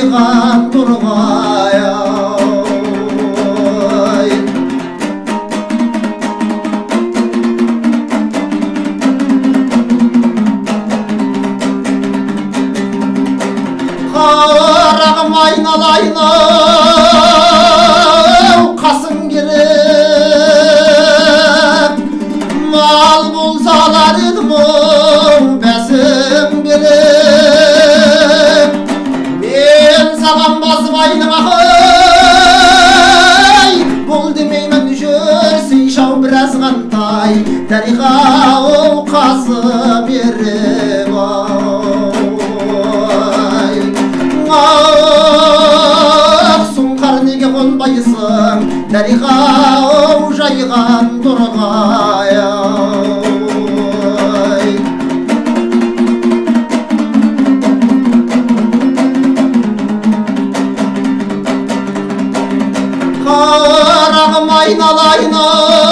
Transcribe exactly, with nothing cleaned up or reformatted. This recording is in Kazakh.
жайған тұрғай қарағым айналайын қасың керек мал болса алар едім бәсің берек мен саған басып айныңа бұл демеймін жүрсей шау біраз қантай дариға оу қасы беріп сұңқар неге қонбайсың дариға оу жайған тұрғай қарағым айналайын